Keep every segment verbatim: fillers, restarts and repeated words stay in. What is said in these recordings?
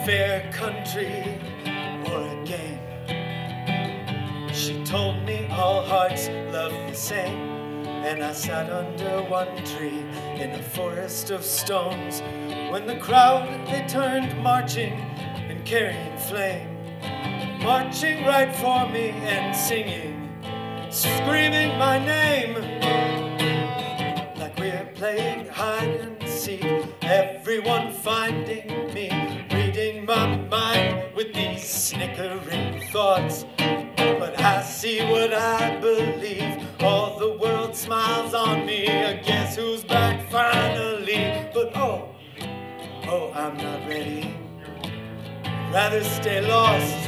fair country or a game? She told me all hearts love the same, and I sat under one tree in a forest of stones when the crowd, they turned marching and carrying flame, marching right for me and singing, screaming my name, like we're playing hide and seek, everyone finding me, reading my mind with these snickering thoughts. But I see what I believe, all the world smiles on me, I guess who's back finally? But oh, oh, I'm not ready, rather stay lost.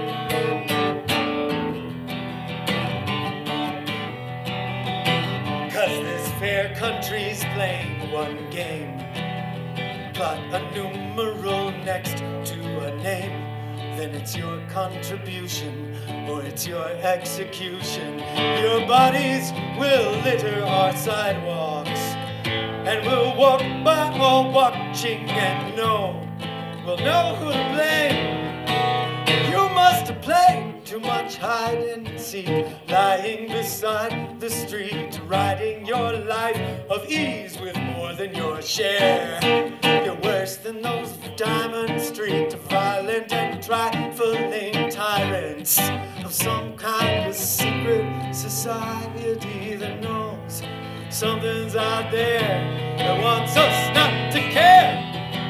Cause this fair country's playing one game, plot a numeral next to a name, then it's your contribution or it's your execution. Your bodies will litter our sidewalks, and we'll walk by all watching and know, we'll know who to blame. You must have played too much hide and seek, lying beside the street, riding your life of ease with more than your share. You're worse than those Diamond Street violent and trifling tyrants of some kind of secret society that knows something's out there that wants us not to care.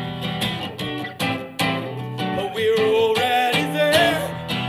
But we're already there.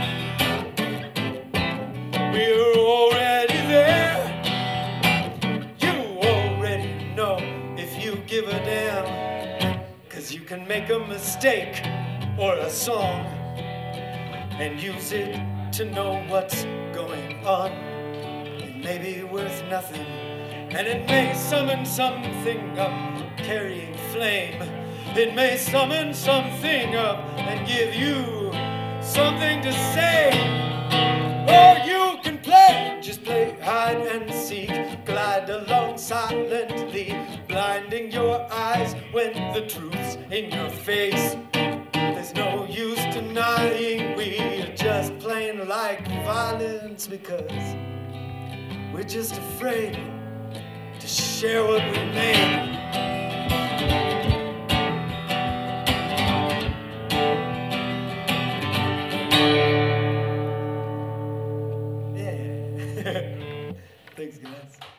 We're already there. You already know if you give a damn. Cause you can make a mistake or a song and use it to know what's going on. It may be worth nothing, and it may summon something up carrying flame. It may summon something up and give you something to say. Or you can play, just play hide and seek, glide along silently, blinding your eyes when the truth's in your face. There's no use denying we're just plain like violence, because we're just afraid to share what we made. Yeah. Thanks, guys.